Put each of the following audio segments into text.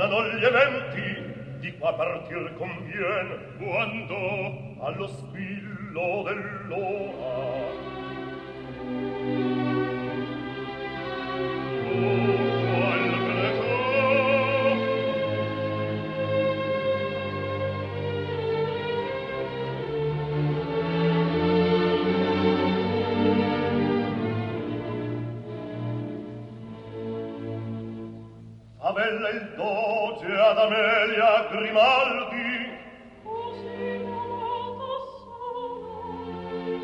Cominciano gli eventi, di qua partir convien, quando allo squillo dell'ora. Favella il doge ad Amelia Grimaldi. Così amata sono.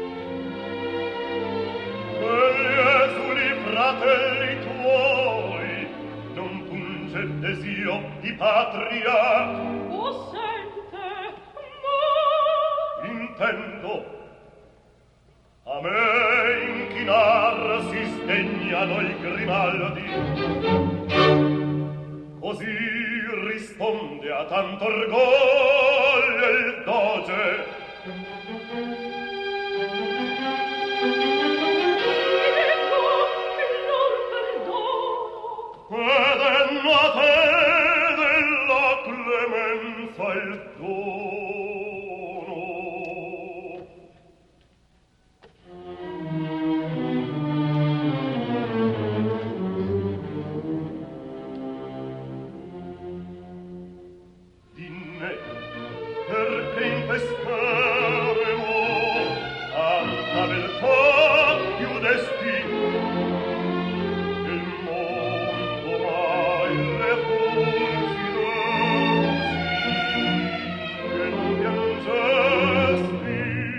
Egli esuli fratelli tuoi, non punge il desio di patria. O sente, ma Intendo a me inchinar si sdegnano i Grimaldi. Così risponde a tanto orgoglio il doge. ecco il lor perdono. Ed enno a te della clemenza il dono. Perché investeremo tanta beltà chiudesti il mondo mai le fulgidenti che non piangesti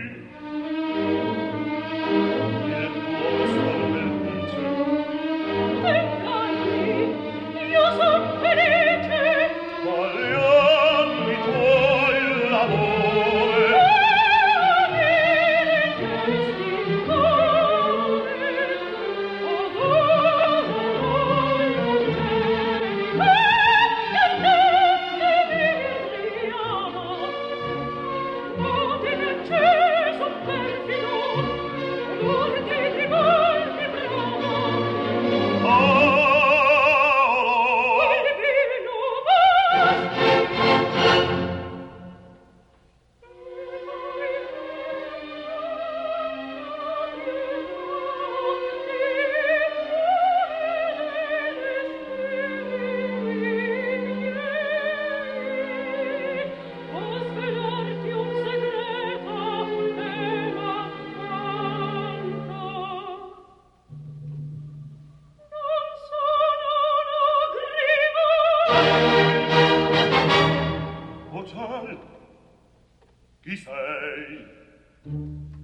il tuo sormellice Peccavi, io son felice. agli anni tuoi l'amore Amore gesti cuore, adoro e notte mi riama. Notte d'acceso perfido, odor di Grimaldi brama. Il vino o svelarti un segreto e m'affranca. Non sono una grima. o ciel chi sei